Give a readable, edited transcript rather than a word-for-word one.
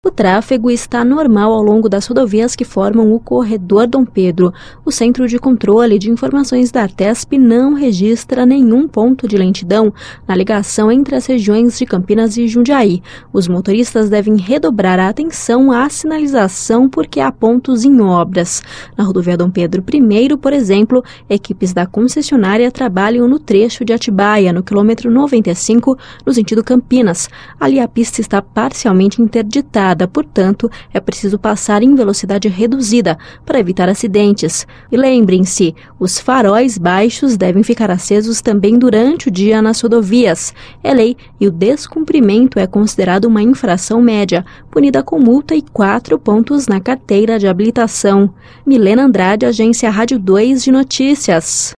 O tráfego está normal ao longo das rodovias que formam o Corredor Dom Pedro. O Centro de Controle de Informações da Artesp não registra nenhum ponto de lentidão na ligação entre as regiões de Campinas e Jundiaí. Os motoristas devem redobrar a atenção à sinalização porque há pontos em obras. Na rodovia Dom Pedro I, por exemplo, equipes da concessionária trabalham no trecho de Atibaia, no quilômetro 95, no sentido Campinas. Ali a pista está parcialmente interditada. Portanto, é preciso passar em velocidade reduzida para evitar acidentes. E lembrem-se, os faróis baixos devem ficar acesos também durante o dia nas rodovias. É lei e o descumprimento é considerado uma infração média, punida com multa e 4 pontos na carteira de habilitação. Milena Andrade, Agência Rádio 2 de Notícias.